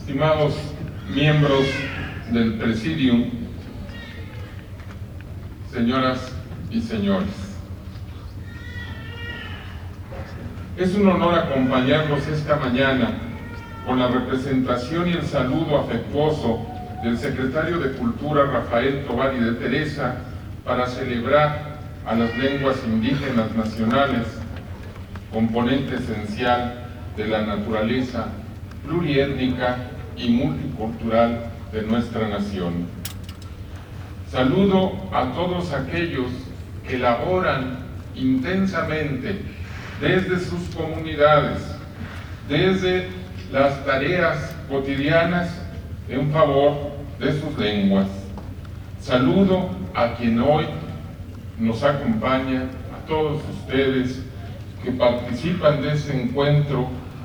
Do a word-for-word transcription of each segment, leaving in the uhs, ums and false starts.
estimados miembros del Presidium, señoras y señores, es un honor acompañarlos esta mañana con la representación y el saludo afectuoso del secretario de Cultura, Rafael Tovar y de Teresa, para celebrar a las lenguas indígenas nacionales, componente esencial de la naturaleza pluriétnica y multicultural de nuestra nación. Saludo a todos aquellos que laboran intensamente desde sus comunidades, desde las tareas cotidianas en favor de sus lenguas. Saludo a quien hoy nos acompaña, a todos ustedes que participan de este encuentro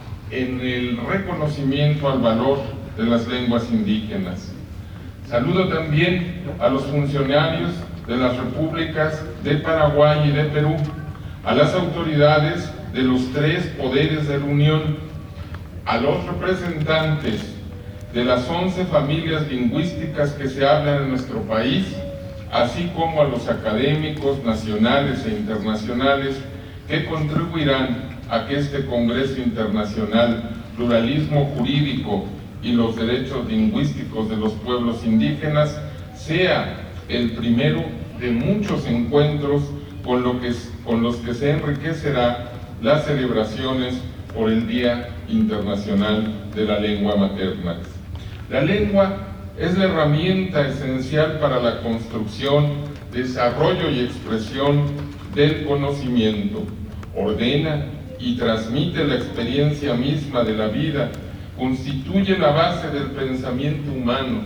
en el reconocimiento al valor de las lenguas indígenas. Saludo también a los funcionarios de las repúblicas de Paraguay y de Perú, a las autoridades de los tres poderes de la Unión, a los representantes de las once familias lingüísticas que se hablan en nuestro país, así como a los académicos nacionales e internacionales que contribuirán a que este Congreso Internacional Pluralismo Jurídico y los Derechos Lingüísticos de los Pueblos Indígenas sea el primero de muchos encuentros con, lo que, con los que se enriquecerá las celebraciones por el Día Internacional de la Lengua Materna. La lengua es la herramienta esencial para la construcción, desarrollo y expresión del conocimiento. Ordena y transmite la experiencia misma de la vida, constituye la base del pensamiento humano.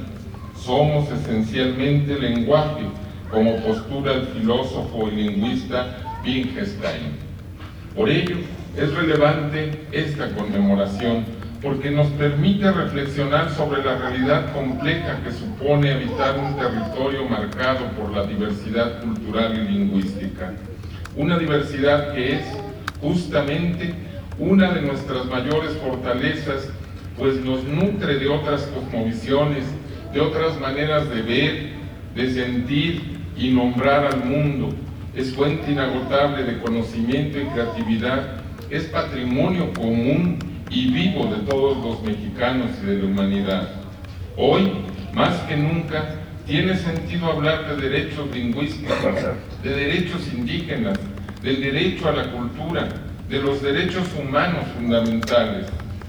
Somos esencialmente lenguaje, como postula el filósofo y lingüista Wittgenstein. Por ello, es relevante esta conmemoración, porque nos permite reflexionar sobre la realidad compleja que supone habitar un territorio marcado por la diversidad cultural y lingüística. Una diversidad que es justamente una de nuestras mayores fortalezas, pues nos nutre de otras cosmovisiones, de otras maneras de ver, de sentir y nombrar al mundo. Es fuente inagotable de conocimiento y creatividad, es patrimonio común y vivo de todos los mexicanos y de la humanidad. Hoy, más que nunca, tiene sentido hablar de derechos lingüísticos, de derechos indígenas, del derecho a la cultura, de los derechos humanos fundamentales.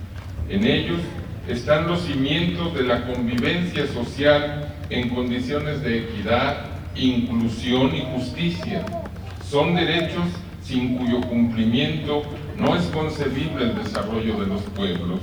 En ellos están los cimientos de la convivencia social en condiciones de equidad, inclusión y justicia. Son derechos sin cuyo cumplimiento no es concebible el desarrollo de los pueblos.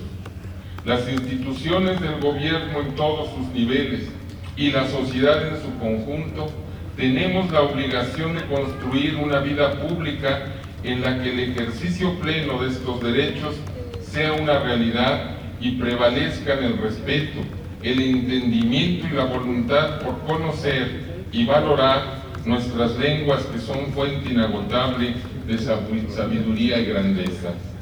Las instituciones del gobierno en todos sus niveles y la sociedad en su conjunto tenemos la obligación de construir una vida pública en la que el ejercicio pleno de estos derechos sea una realidad y prevalezcan el respeto, el entendimiento y la voluntad por conocer y valorar nuestras lenguas, que son fuente inagotable de sabiduría y grandeza.